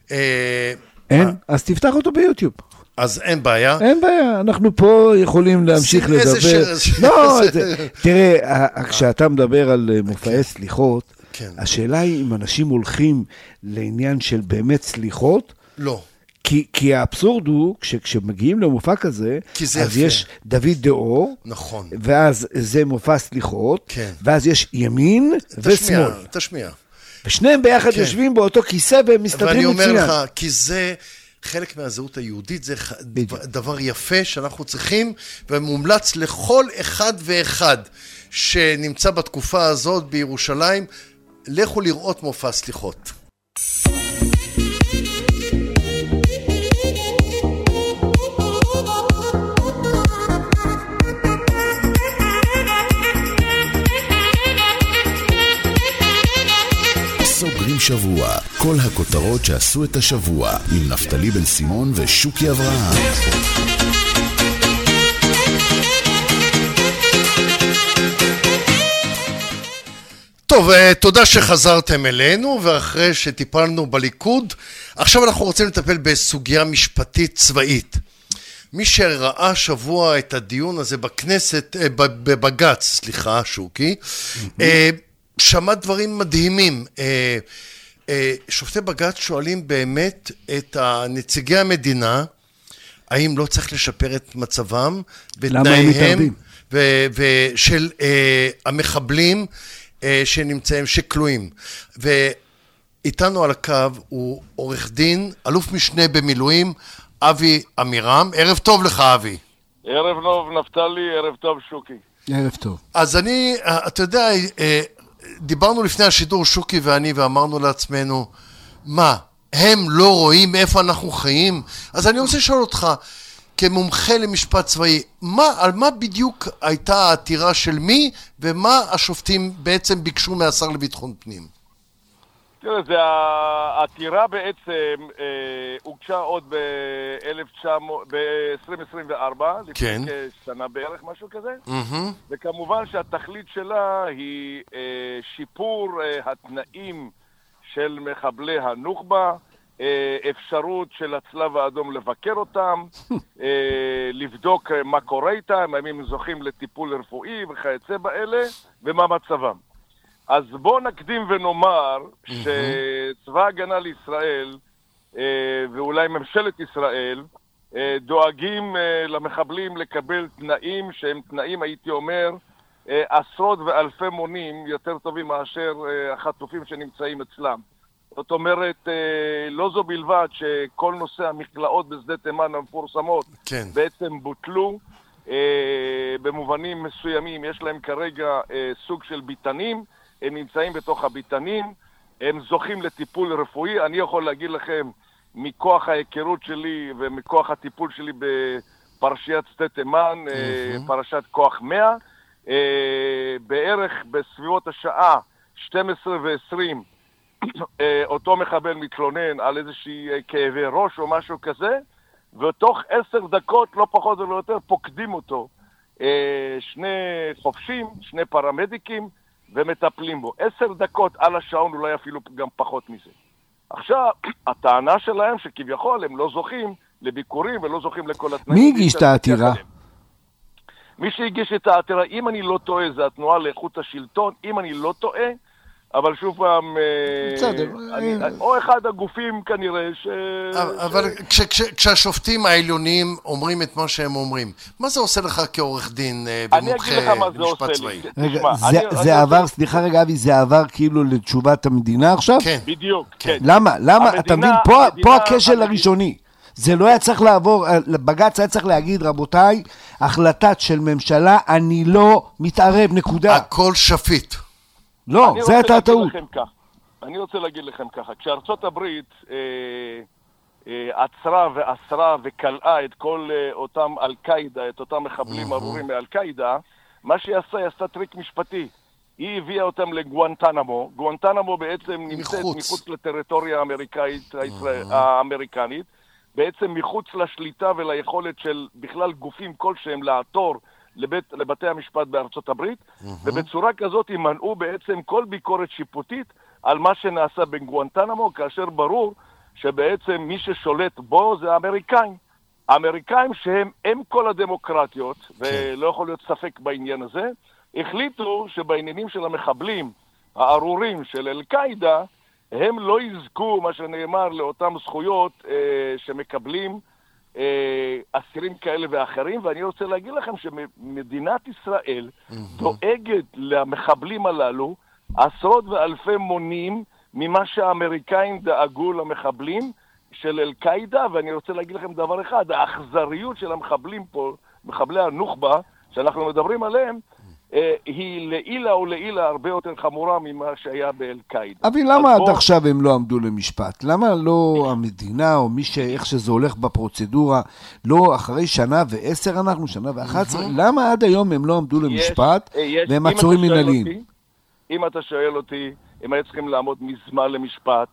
אין? אז תפתח אותו ביוטיוב. אז אין בעיה. אין בעיה, אנחנו פה יכולים להמשיך לדבר. לא, תראה, כשאתה מדבר על מופעי סליחות, השאלה היא אם אנשים הולכים לעניין של באמת סליחות. לא. כי האבסורד הוא, כשמגיעים למופע כזה, אז יש דוד דאור, נכון. ואז זה מופע סליחות, ואז יש ימין ושמאל. תשמיע. ושניהם ביחד יושבים באותו כיסא והם מסתדרים מצוין. ואני אומר לך, כי זה חלק מהזהות היהודית, זה דבר יפה שאנחנו צריכים, ומומלץ לכל אחד ואחד שנמצא בתקופה הזאת בירושלים, לכו לראות מופע סליחות. סוגרים שבוע, כל הכותרות שעשו את השבוע, עם נפתלי בן סימון ושוקי אברהם. טוב, תודה שחזרתם אלינו, ואחרי שטיפלנו בליכוד, עכשיו אנחנו רוצים לטפל בסוגיה משפטית צבאית. מי שראה שבוע את הדיון הזה בכנסת, בבג"ץ, סליחה, שוקי, שמע דברים מדהימים. שופטי בג"ץ שואלים באמת את נציגי המדינה, האם לא צריך לשפר את מצבם ותנאיהם ושל המחבלים שנמצאים, שכלואים. ואיתנו על הקו הוא עורך דין, אלוף משנה במילואים, אבי אמירם. ערב טוב לך, אבי. ערב טוב, נפתלי, ערב טוב, שוקי. ערב טוב. אז אתה יודע, דיברנו לפני השידור, שוקי ואני, ואמרנו לעצמנו, מה, הם לא רואים איפה אנחנו חיים? אז אני רוצה לשאול אותך, כמומחה למשפט צבאי, על מה בדיוק הייתה העתירה של מי, ומה השופטים בעצם ביקשו מהשר לביטחון פנים? תראה, העתירה בעצם הוגשה עוד ב-2024, כן. לפני כשנה בערך, משהו כזה. וכמובן שהתכלית שלה היא שיפור התנאים של מחבלי הנוח'בה, אפשרות של הצלב האדום לבקר אותם, לבדוק מה קורה איתם, האם הם זוכים לטיפול רפואי וכיוצא באלה, ומה מצבם. אז בואו נקדים ונאמר שצבא הגנה לישראל, ואולי ממשלת ישראל, דואגים למחבלים לקבל תנאים שהם תנאים, הייתי אומר, עשרות ואלפי מונים יותר טובים מאשר החטופים שנמצאים אצלם. זאת אומרת, לא זו בלבד שכל נושא המכלאות בשדה תימן המפורסמות כן. בעצם בוטלו, במובנים מסוימים יש להם כרגע סוג של ביטנים, הם נמצאים בתוך הביטנים, הם זוכים לטיפול רפואי. אני יכול להגיד לכם, מכוח ההיכרות שלי ומכוח הטיפול שלי בפרשיית שדה תימן, פרשת כוח 100, בערך בסביבות השעה 12 ו-20, אותו מחבל מתלונן על איזושהי כאבי ראש או משהו כזה, ותוך 10 דקות, לא פחות ולא יותר, פוקדים אותו שני חופשים, שני פרמדיקים, ומטפלים בו. 10 דקות על השעון, אולי אפילו גם פחות מזה. עכשיו, הטענה שלהם שכביכול הם לא זוכים לביקורים ולא זוכים לכל התנאים. מי הגיש את העתירה? מי שהגיש את העתירה, אם אני לא טועה, זה התנועה לאיכות השלטון, אם אני לא טועה, אבל שוב פעם, או אחד הגופים כנראה אבל כשהשופטים העליונים אומרים את מה שהם אומרים, מה זה עושה לך כעורך דין ומומחה במשפט צבאי? רגע, זה עבר, סליחה רגע אבי, זה עבר כאילו לתשובת המדינה עכשיו? כן. בדיוק, כן. למה? אתה מבין, פה הכשל הראשוני. זה לא היה צריך לעבור, בג"ץ היה צריך להגיד, רבותיי, החלטת של ממשלה, אני לא מתערב, נקודה. הכל שפיט. לא, זה הייתה הטעות. אני רוצה להגיד לכם ככה, כשארצות הברית עצרה ואסרה וקלעה את כל אותם אל-קאידה, את אותם מחבלים ארורים מאל-קאידה, מה שהיא עשתה טריק משפטי. היא הביאה אותם לגואנטנמו. גואנטנמו בעצם נמצאת מחוץ לטריטוריה האמריקנית, בעצם מחוץ לשליטה וליכולת של בכלל גופים כלשהם לעתור לבתי המשפט בארצות הברית, ובצורה כזאת הם מנעו בעצם כל ביקורת שיפוטית על מה שנעשה בגואנטנמו, כאשר ברור שבעצם מי ששולט בו זה האמריקאים. האמריקאים שהם כל הדמוקרטיות, ולא יכול להיות ספק בעניין הזה, החליטו שבעניינים של המחבלים הארורים של אל-קאידה, הם לא יזכו, מה שנאמר, לאותם זכויות שמקבלים אסירים כאלה ואחרים, ואני רוצה להגיד לכם שמדינת ישראל דואגת למחבלים הללו עשרות ואלפי מונים ממה שהאמריקאים דאגו למחבלים של אל-קאידה, ואני רוצה להגיד לכם דבר אחד, האכזריות של המחבלים פה, מחבלי הנוח'בה, שאנחנו מדברים עליהם, היא לעילה או לעילה הרבה יותר חמורה ממה שהיה באל-קאידה. אבל למה עד עכשיו הם לא עמדו למשפט? למה לא המדינה או מי איך שזה הולך בפרוצדורה, לא אחרי שנה ו10 אנחנו, שנה ו11, למה עד היום הם לא עמדו למשפט והם עצורים מנהליים? אם אתה שואל אותי, הם היו צריכים לעמוד מזמן למשפט,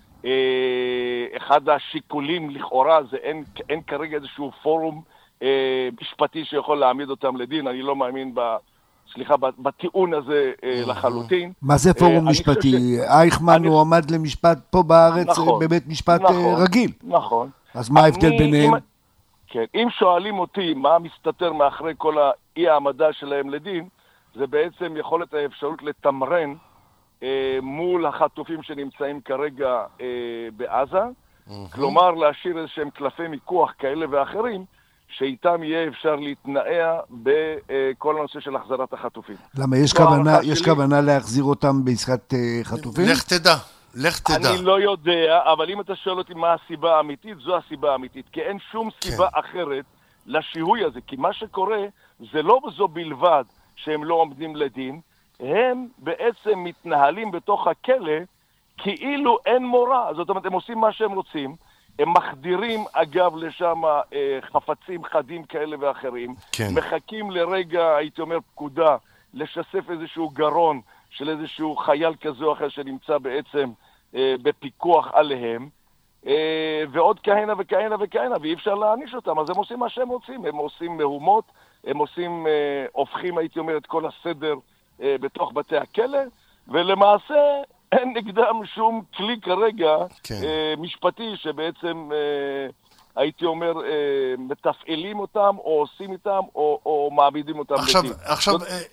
אחד השיקולים לכאורה זה אין כרגע איזשהו פורום משפטי שיכול להעמיד אותם לדין, אני לא מאמין בטיעון הזה לחלוטין. מה זה פורום משפטי? אייכמן הוא עמד למשפט פה בארץ בבית משפט רגיל. נכון. אז מה ההבדל ביניהם? כן, אם שואלים אותי מה מסתתר מאחרי כל האי העמדה שלהם לדין, זה בעצם יכולת האפשרות לתמרן מול החטופים שנמצאים כרגע בעזה, כלומר להשאיר איזשהם קלפי מיקוח כאלה ואחרים, שאיתם יהיה אפשר להתנעע בכל הנושא של החזרת החטופים. למה יש כוונה להחזיר אותם בעסקת חטופים? לך תדע. אני לא יודע, אבל אם אתה שואל אותי מה הסיבה האמיתית, זו הסיבה האמיתית, כי אין שום סיבה אחרת לשיהוי הזה, כי מה שקורה זה לא זו בלבד שהם לא עומדים לדין, הם בעצם מתנהלים בתוך הכלא כאילו אין מורה. זאת אומרת, הם עושים מה שהם רוצים, הם מחדירים אגב לשם חפצים חדים כאלה ואחרים, כן. מחכים לרגע, הייתי אומר, פקודה, לשסף איזשהו גרון של איזשהו חייל כזה או אחר שנמצא בעצם בפיקוח עליהם, ועוד כהנה וכהנה וכהנה, ואי אפשר להעניש אותם, אז הם עושים מה שהם רוצים, הם עושים מהומות, הם עושים, הופכים, הייתי אומר, את כל הסדר בתוך בתי הכלא, ולמעשה אין נגדם שום כלי כרגע כן. משפטי שבעצם, הייתי אומר, מתפעלים אותם, או עושים איתם, או מעמידים אותם לדין. עכשיו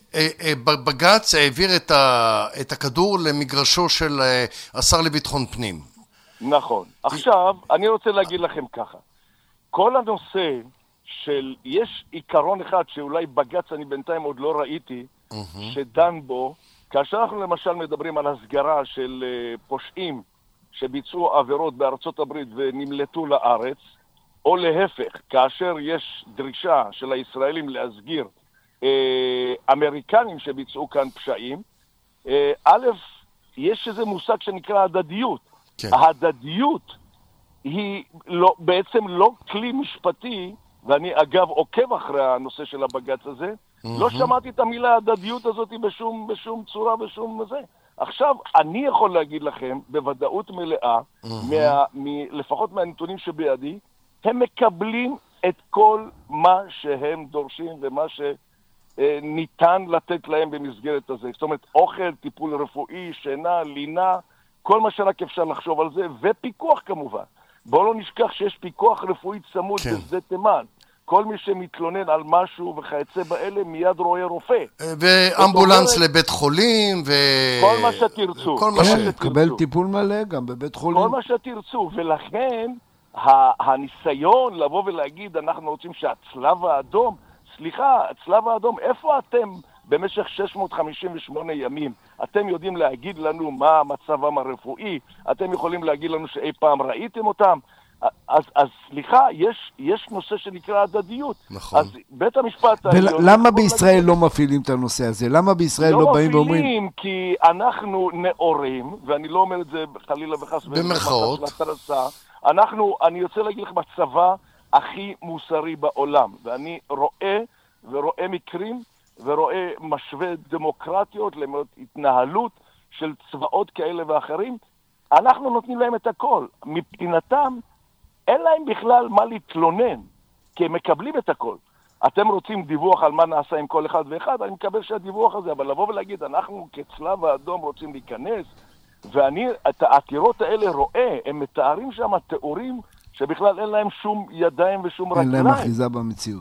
בג"ץ העביר את הכדור למגרשו של השר לביטחון פנים. נכון. עכשיו, אני רוצה להגיד לכם ככה. כל הנושא של, יש עיקרון אחד שאולי בג"ץ אני בינתיים עוד לא ראיתי, שדן בו, כאשר אנחנו למשל מדברים על הסגרה של פושעים שביצעו עבירות בארצות הברית ונמלטו לארץ, או להפך, כאשר יש דרישה של הישראלים להסגיר אמריקנים שביצעו כאן פשעים, א', יש איזה מושג שנקרא הדדיות. כן. ההדדיות היא בעצם לא כלי משפטי, ואני אגב עוקב אחרי הנושא של הבג"ץ הזה, לא שמעתי את המילה הדדיות הזאת בשום צורה, בשום זה. עכשיו, אני יכול להגיד לכם, בוודאות מלאה, לפחות מהנתונים שבידי, הם מקבלים את כל מה שהם דורשים ומה שניתן לתת להם במסגרת הזה. זאת אומרת, אוכל, טיפול רפואי, שינה, לינה, כל מה שרק אפשר לחשוב על זה, ופיקוח כמובן. בואו לא נשכח שיש פיקוח רפואי צמוד בשדה תימן. כל מי שמתלונן על משהו וכיוצא באלה מיד רואה רופא. ואמבולנס לבית חולים, כל מה שתרצו. כל מה קבל טיפול מלא גם בבית חולים. כל מה שתרצו, ולכן הניסיון לבוא ולהגיד, אנחנו רוצים שהצלב האדום, סליחה, הצלב האדום, איפה אתם במשך 658 ימים? אתם יודעים להגיד לנו מה מצבם הרפואי? אתם יכולים להגיד לנו שאי פעם ראיתם אותם? אז סליחה, יש נושא שנקרא הדדיות. נכון. אז בית המשפט... ולמה בישראל לא מפעילים את הנושא הזה? למה בישראל לא באים ואומרים... לא מפעילים כי אנחנו נאורים, ואני לא אומר את זה חלילה וחס... במרכאות. אני רוצה להגיד לך, הצבא הכי מוסרי בעולם, ואני רואה מקרים, ורואה משווה דמוקרטיות להתנהלות של צבאות כאלה ואחרים, אנחנו נותנים להם את הכל. מבחינתם, אין להם בכלל מה להתלונן, כי הם מקבלים את הכל. אתם רוצים דיווח על מה נעשה עם כל אחד ואחד, אני מקבל שהדיווח הזה, אבל לבוא ולהגיד, אנחנו כצלב האדום רוצים להיכנס, ואני את העתירות האלה רואה, הם מתארים שם תיאורים שבכלל אין להם שום ידיים ושום רגליים. אין להם אחיזה במציאות.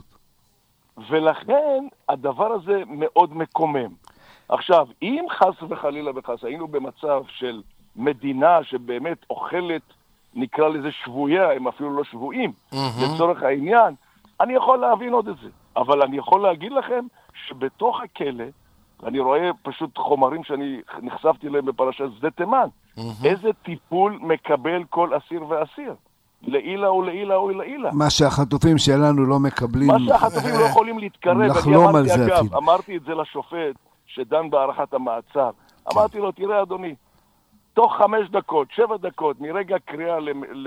ולכן הדבר הזה מאוד מקומם. עכשיו, אם חס וחלילה וחס היינו במצב של מדינה שבאמת אוכלת, נקרא לזה שבויה, הם אפילו לא שבויים, לצורך העניין, אני יכול להבין עוד את זה. אבל אני יכול להגיד לכם שבתוך הכלא, אני רואה פשוט חומרים שאני נחשפתי להם בפרשת שדה תימן, איזה טיפול מקבל כל אסיר ואסיר. לעילה או לעילה או לעילה. מה שהחטופים שלנו לא מקבלים. מה שהחטופים לא יכולים להתקרב. לחלום על זה אפילו. אמרתי את זה לשופט שדן בערכת המעצר. אמרתי לו, תראה אדוני, תוך 5 דקות, 7 דקות, מרגע קריאה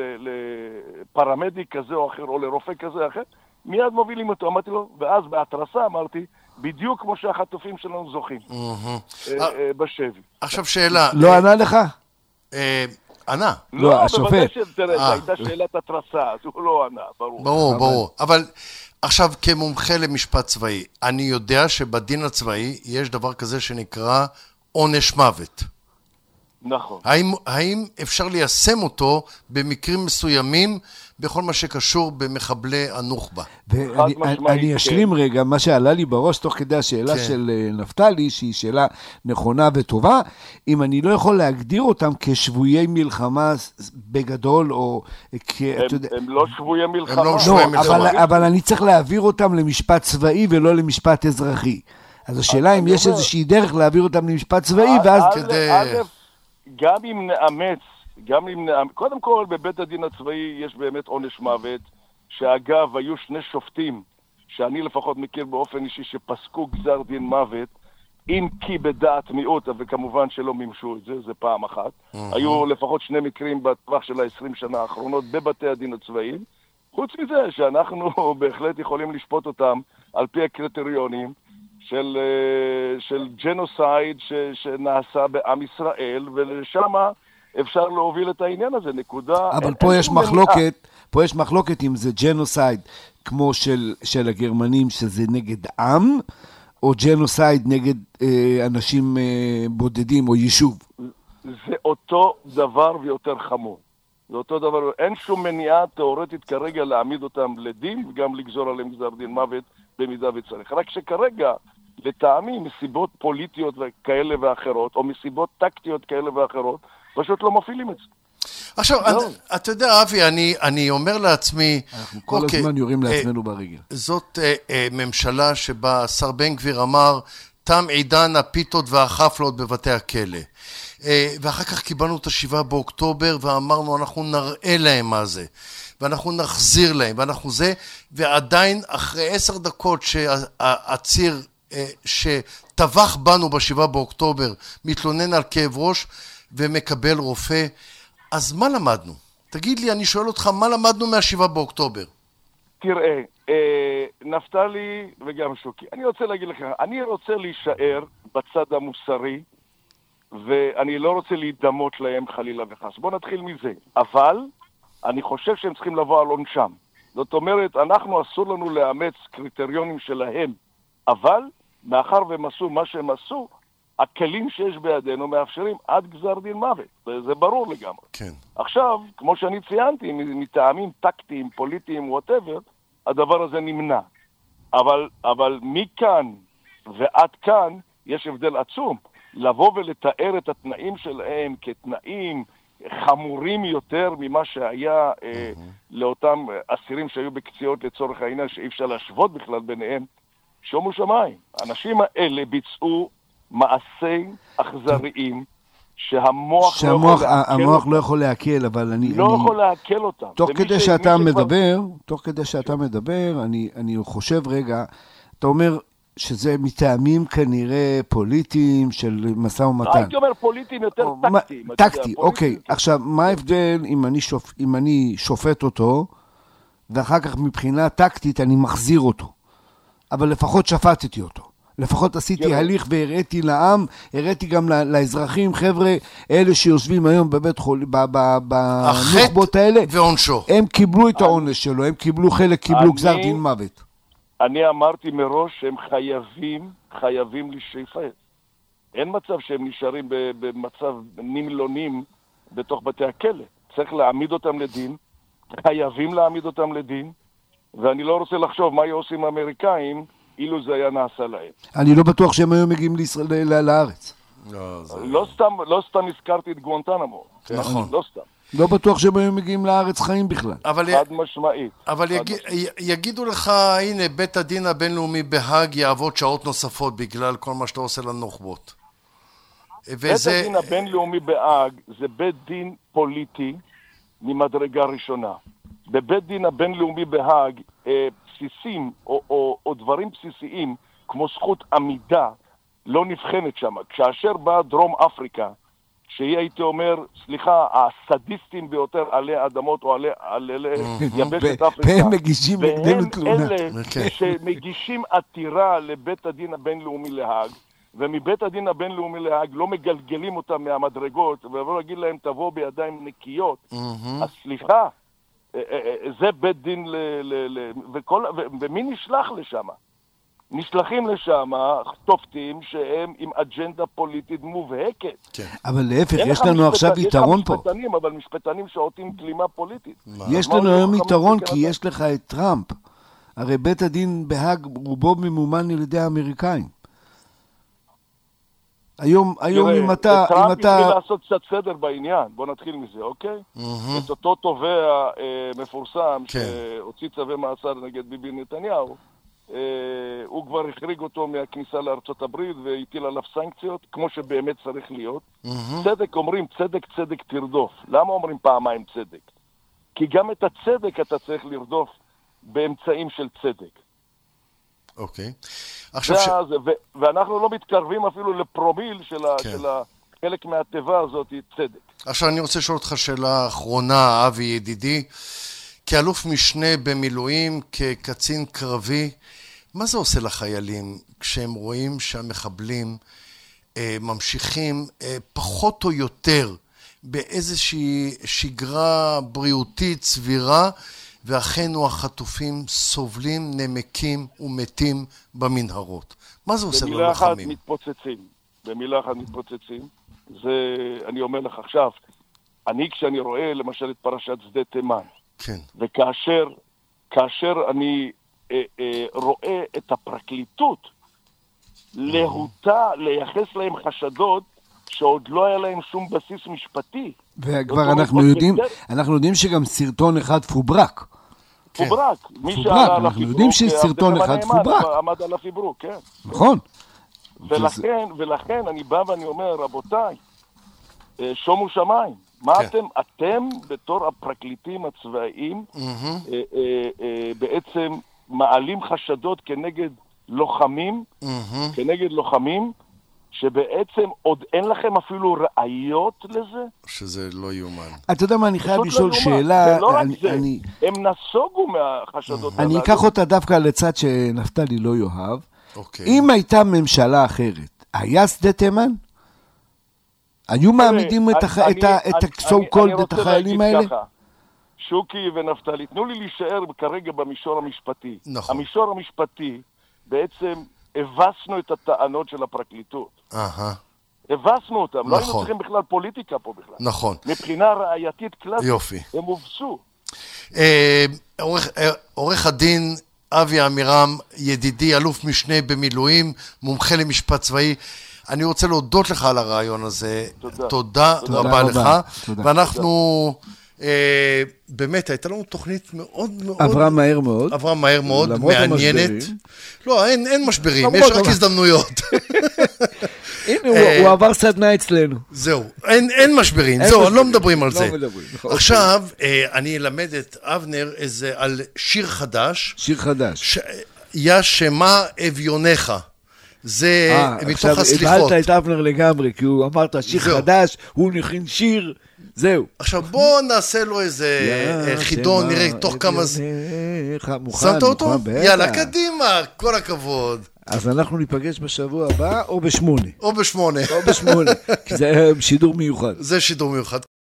לפרמדיק כזה או אחר, או לרופא כזה או אחר, מיד מובילים אותו. אמרתי לו, ואז בהתרסה אמרתי, בדיוק כמו שהחטופים שלנו זוכים. בשבי. עכשיו שאלה. לא ענה לך? ענה. לא, השופט. תראה, הייתה שאלת התרסה, אז הוא לא ענה, ברור. ברור. אבל עכשיו, כמומחה למשפט צבאי, אני יודע שבדין הצבאי יש דבר כזה שנקרא עונש מוות. נכון. האם אפשר ליישם אותו במקרים מסוימים בכל מה שקשור במחבלי הנוח'בה? ואני אשלים רגע מה שעלה לי בראש תוך כדי השאלה של נפתלי, שהיא שאלה נכונה וטובה, אם אני לא יכול להגדיר אותם כשבויי מלחמה בגדול, או הם לא שבויי מלחמה. אבל אני צריך להעביר אותם למשפט צבאי ולא למשפט אזרחי. אז השאלה אם יש איזושהי דרך להעביר אותם למשפט צבאי, ואז כדי... גם אם נאמץ, קודם כל בבית הדין הצבאי יש באמת עונש מוות, שאגב היו 2 שופטים, שאני לפחות מכיר באופן אישי, שפסקו גזר דין מוות, אם כי בדעת מיעוט, וכמובן שלא מימשו את זה, זה פעם אחת. היו לפחות 2 מקרים בטווח של ה-20 שנה האחרונות בבתי הדין הצבאיים. חוץ מזה שאנחנו בהחלט יכולים לשפוט אותם על פי הקריטריונים של ג'נוסייד שנעשה בעם ישראל, ולשם אפשר להוביל את העניין הזה, נקודה. אבל פה יש מחלוקת אם זה ג'נוסייד כמו של הגרמנים שזה נגד עם, או ג'נוסייד נגד אנשים בודדים או יישוב. זה אותו דבר ויותר חמור. זה אותו דבר, אין שום מניעה תיאורטית כרגע להעמיד אותם לדין, וגם לגזור עליהם גזר דין מוות במידה וצריך. רק שכרגע, לטעמי, מסיבות פוליטיות כאלה ואחרות, או מסיבות טקטיות כאלה ואחרות, פשוט לא מפעילים את זה. עכשיו, אתה יודע, אבי, אני אומר לעצמי, אנחנו כל הזמן יורים לעצמנו ברגל. זאת ממשלה שבה שר בן גביר אמר, תם עידן הפיתות והחפלות בבתי הכלא. ואחר כך קיבלנו את 7 באוקטובר ואמרנו, אנחנו נראה להם מה זה, ואנחנו נחזיר להם, ואנחנו זה, ועדיין אחרי 10 דקות שהציר שטבח בנו ב7 באוקטובר מתלונן על כאב ראש ומקבל רופא, אז מה למדנו? תגיד לי, אני שואל אותך, מה למדנו מה7 באוקטובר? תראה, נפתלי וגם שוקי, אני רוצה להגיד לך, אני רוצה להישאר בצד המוסרי, ואני לא רוצה להידמות להם חלילה וחס. בוא נתחיל מזה. אבל אני חושב שהם צריכים לבוא על עונשם. זאת אומרת, אנחנו אסור לנו לאמץ קריטריונים שלהם, אבל מאחר והם עשו מה שהם עשו, הכלים שיש בידינו מאפשרים עד גזר דין מוות. זה ברור לגמרי. כן. עכשיו, כמו שאני ציינתי, מטעמים טקטיים, פוליטיים, whatever, הדבר הזה נמנע. אבל מכאן ועד כאן יש הבדל עצום. לבוא ולתאר את התנאים שלהם כתנאים חמורים יותר ממה שהיה לאותם אסירים שהיו בקציעות לצורך העניין, שאי אפשר להשוות בכלל ביניהם, שומו שמיים. האנשים האלה ביצעו מעשי אכזריים שהמוח לא יכול להקל, אבל אני לא יכול להקל אותם. תוך כדי שאתה מדבר, אני חושב רגע, אתה אומר שזה מטעמים כנראה פוליטיים של משא ומתן. הייתי אומר פוליטיים יותר טקטיים. טקטי, אוקיי. עכשיו, מה ההבדל אם אני שופט אותו, ואחר כך מבחינה טקטית אני מחזיר אותו. אבל לפחות שפטתי אותו. לפחות עשיתי הליך והראיתי לעם, הראיתי גם לאזרחים, חבר'ה, אלה שיושבים היום בבית חולים, בנוחבות האלה, ועונשו. הם קיבלו את העונש שלו, הם קיבלו חלק, קיבלו גזר דין מוות. אני אמרתי מראש שהם חייבים להישפט. אין מצב שהם נשארים במצב נמלונים בתוך בתי הכלא. צריך להעמיד אותם לדין, חייבים להעמיד אותם לדין, ואני לא רוצה לחשוב מה עושים האמריקאים אילו זה היה נעשה להם. אני לא בטוח שהם היו מגיעים לארץ. לא סתם הזכרתי את גואנטנמו. נכון. לא סתם. לא בטוח שהם היו מגיעים לארץ חיים בכלל. חד משמעית. אבל יגידו לך, הנה, בית הדין הבינלאומי בהאג יעבוד שעות נוספות בגלל כל מה שאתה עושה לנוח'בות. בית הדין הבינלאומי בהאג זה בית דין פוליטי ממדרגה ראשונה. בבית דין הבינלאומי בהאג בסיסים או דברים בסיסיים כמו זכות עמידה לא נבחנת שם. כאשר באה דרום אפריקה, שהיא הייתי אומר, סליחה, הסדיסטים ביותר עלי אדמות או עלי יבשת אפריקה, והם מגישים נגדנו תלונה. והם אלה שמגישים עתירה לבית הדין הבינלאומי להאג, ומבית הדין הבינלאומי להאג לא מגלגלים אותם מהמדרגות, ולא להגיד להם תבוא בידיים נקיות. אז סליחה, זה בית דין ומי נשלח לשם? נשלחים לשם תופטים שהם עם אג'נדה פוליטית מובהקת. כן. אבל להפך, יש לנו עכשיו יתרון פה. אבל משפטנים שעוטים כלימה פוליטית. יש לנו היום יתרון כי יש לך את טראמפ. הרי בית הדין בהאג רובו ממומן על ידי האמריקאים. היום אם אתה... טראמפ התחיל לעשות קצת סדר בעניין, בוא נתחיל מזה, אוקיי? את אותו תובע מפורסם שהוציא צווי מעצר נגד ביבי נתניהו, הוא כבר החריג אותו מהכניסה לארצות הברית והטיל עליו סנקציות, כמו שבאמת צריך להיות. צדק אומרים, צדק תרדוף. למה אומרים פעמיים צדק? כי גם את הצדק אתה צריך לרדוף באמצעים של צדק. אוקיי. ואנחנו לא מתקרבים אפילו לפרומיל של חלק מהטבע הזאת, צדק. עכשיו אני רוצה לשאול אותך שאלה אחרונה, אבי ידידי, כאלוף משנה במילואים, כקצין קרבי, מה זה עושה לחיילים כשהם רואים שהמחבלים ממשיכים פחות או יותר באיזושהי שגרה בריאותית סבירה, ואחינו החטופים סובלים, נמקים ומתים במנהרות? מה זה עושה ללוחמים? במילה אחת מתפוצצים. זה, אני אומר לך עכשיו, כשאני רואה למשל את פרשת שדה תימן, כן. וכאשר אני רואה את הפרקליטות להוטה לייחס להם חשדות שעוד לא היה להם שום בסיס משפטי. וכבר אנחנו יודעים שגם סרטון אחד פוברק. פוברק. אנחנו יודעים שסרטון אחד פוברק. עמד על הפיברוק, כן. נכון. ולכן אני בא ואני אומר, רבותיי, שומו שמיים. מה אתם בתור הפרקליטים הצבאיים בעצם מעלים חשדות כנגד לוחמים, שבעצם עוד אין לכם אפילו ראיות לזה? שזה לא יומן. אתה יודע מה, אני חייב לשאול שאלה. זה לא רק זה, הם נסוגו מהחשדות. אני אקח אותה דווקא לצד שנפתלי לא יאהב. אם הייתה ממשלה אחרת, היה שדה תימן? היו מעמידים את ה-so called, את החיילים האלה? שוקי ונפתלי, תנו לי להישאר כרגע במישור המשפטי. נכון. המישור המשפטי, בעצם הבסנו את הטענות של הפרקליטות. הבסנו אותם. נכון. לא היינו צריכים בכלל פוליטיקה פה בכלל. נכון. מבחינה ראייתית קלאסית. יופי. הם הובסו. עורך הדין אבי עמירם, ידידי, אלוף משנה במילואים, מומחה למשפט צבאי, אני רוצה להודות לך על הרעיון הזה. תודה רבה לך. ואנחנו, באמת, הייתה לנו תוכנית מאוד מאוד... עברה מהר מאוד, מעניינת. לא, אין משברים, יש רק הזדמנויות. הנה, הוא עבר סדנה אצלנו. זהו, אין משברים, זהו, לא מדברים על זה. עכשיו, אני אלמד את אבנר על שיר חדש. יא שמה אביונך. זה מתוך הסליחות. עכשיו הבלת את אבנר לגמרי, כי הוא אמרת שיר חדש, הוא נכין שיר, זהו. עכשיו בוא נעשה לו איזה חידון, נראה תוך כמה... שמת אותו? יאללה, קדימה, כל הכבוד. אז אנחנו ניפגש בשבוע הבא, או ב8. או ב8. כי זה שידור מיוחד. זה שידור מיוחד.